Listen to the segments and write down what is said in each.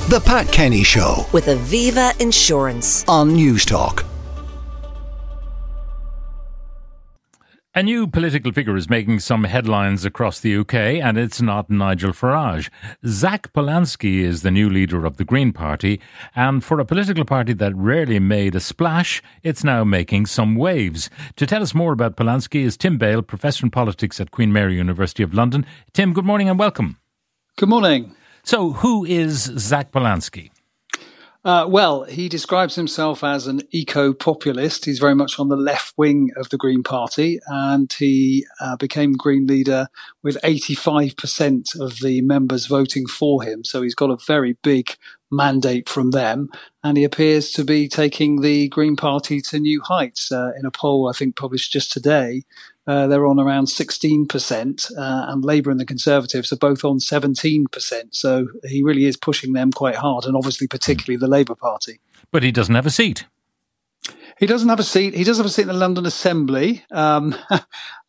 The Pat Kenny Show with Aviva Insurance on Newstalk. A new political figure is making some headlines across the UK, and it's not Nigel Farage. Zach Polanski is the new leader of the Green Party, and for a political party that rarely made a splash, it's now making some waves. To tell us more about Polanski is Tim Bale, Professor in Politics at Queen Mary University of London. Tim, good morning and welcome. Good morning. So, who is Zach Polanski? Well, he describes himself as an eco-populist. He's very much on the left wing of the Green Party, and he became Green leader with 85% of the members voting for him. So he's got a very big mandate from them, and he appears to be taking the Green Party to new heights. In a poll, I think, published just today, they're on around 16%, and Labour and the Conservatives are both on 17%. So he really is pushing them quite hard, and obviously particularly the Labour Party. But he doesn't have a seat. He doesn't have a seat. He does have a seat in the London Assembly, but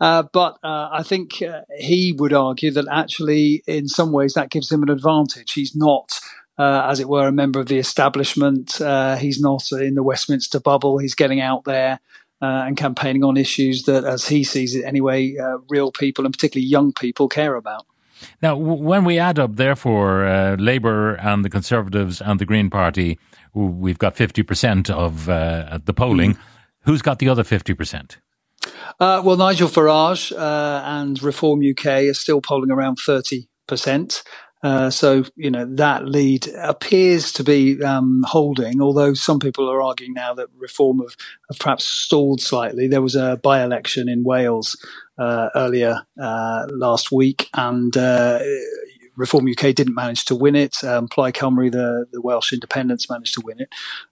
I think he would argue that actually, in some ways, that gives him an advantage. He's not, as it were, a member of the establishment. He's not in the Westminster bubble. He's getting out there and campaigning on issues that, as he sees it anyway, real people and particularly young people care about. Now, when we add up, therefore, Labour and the Conservatives and the Green Party, we've got 50% of the polling. Who's got the other 50%? Well, Nigel Farage and Reform UK are still polling around 30%. So, that lead appears to be holding, although some people are arguing now that Reform have perhaps stalled slightly. There was a by-election in Wales earlier last week, and Reform UK didn't manage to win it. Plaid Cymru, the Welsh independents, managed to win it.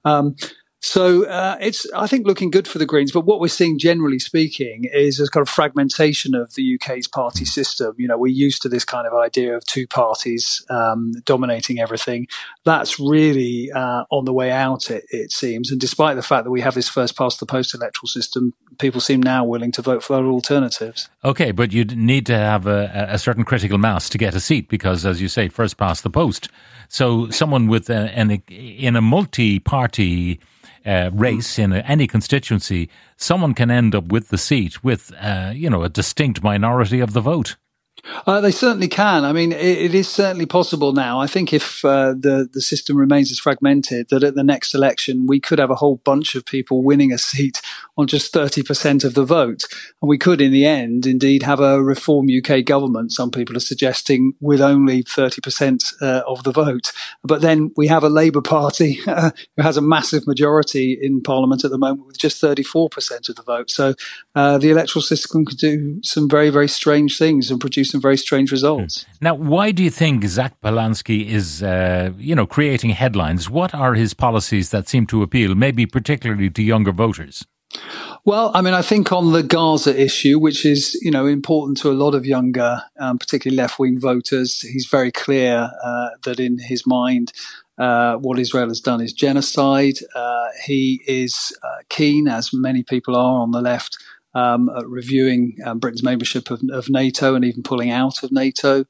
So it's, I think, looking good for the Greens. But what we're seeing, generally speaking, is a kind of fragmentation of the UK's party system. We're used to this kind of idea of two parties dominating everything. That's really on the way out, it seems. And despite the fact that we have this first-past-the-post electoral system, people seem now willing to vote for other alternatives. OK, but you'd need to have a certain critical mass to get a seat because, as you say, first past the post. So someone with in a multi-party race in any constituency, someone can end up with the seat with, a distinct minority of the vote. They certainly can. I mean, it is certainly possible now. I think if the system remains as fragmented, that at the next election, we could have a whole bunch of people winning a seat on just 30% of the vote. And we could, in the end, indeed have a Reform UK government, some people are suggesting, with only 30% of the vote. But then we have a Labour Party who has a massive majority in Parliament at the moment with just 34% of the vote. So the electoral system could do some very, very strange things and produce some very strange results. Now, why do you think Zach Polanski is, creating headlines? What are his policies that seem to appeal, maybe particularly to younger voters? Well, I mean, I think on the Gaza issue, which is, important to a lot of younger, particularly left-wing voters, he's very clear that in his mind, what Israel has done is genocide. He is keen, as many people are on the left, at reviewing Britain's membership of NATO and even pulling out of NATO.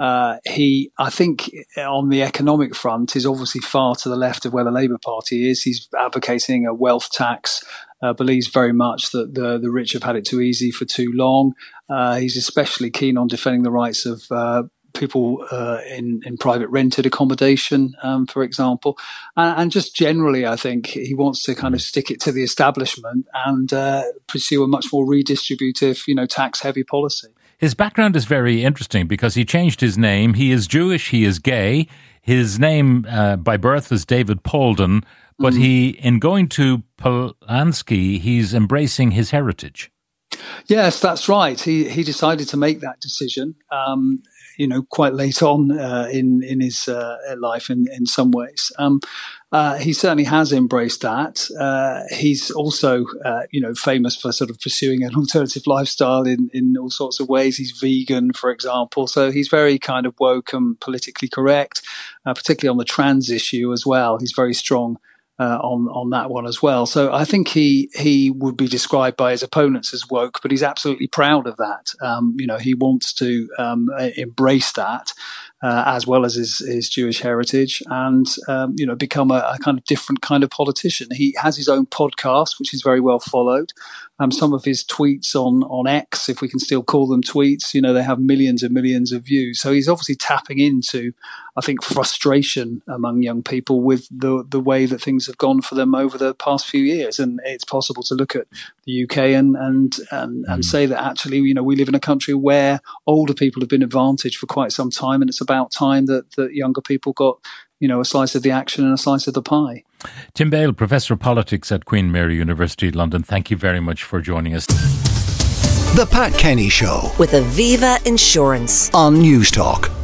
I think, on the economic front, is obviously far to the left of where the Labour Party is. He's advocating a wealth tax, believes very much that the rich have had it too easy for too long. He's especially keen on defending the rights of people in private rented accommodation, for example. And just generally, I think he wants to kind of stick it to the establishment and pursue a much more redistributive, tax-heavy policy. His background is very interesting because he changed his name. He is Jewish, he is gay. His name by birth was David Polden, but in going to Polanski, he's embracing his heritage. Yes, that's right. He decided to make that decision, quite late on in his life in some ways. He certainly has embraced that. He's also, famous for sort of pursuing an alternative lifestyle in all sorts of ways. He's vegan, for example. So he's very kind of woke and politically correct, particularly on the trans issue as well. He's very strong on that one as well. So I think he would be described by his opponents as woke, but he's absolutely proud of that. He wants to embrace that. as well as his Jewish heritage, and become a kind of different kind of politician. He has his own podcast, which is very well followed. Some of his tweets on X, if we can still call them tweets, they have millions and millions of views. So he's obviously tapping into, I think, frustration among young people with the way that things have gone for them over the past few years. And it's possible to look at the UK and say that actually, we live in a country where older people have been advantaged for quite some time, and it's about time that younger people got a slice of the action and a slice of the pie. Tim Bale, Professor of Politics at Queen Mary University, London, thank you very much for joining us. The Pat Kenny Show with Aviva Insurance on News Talk.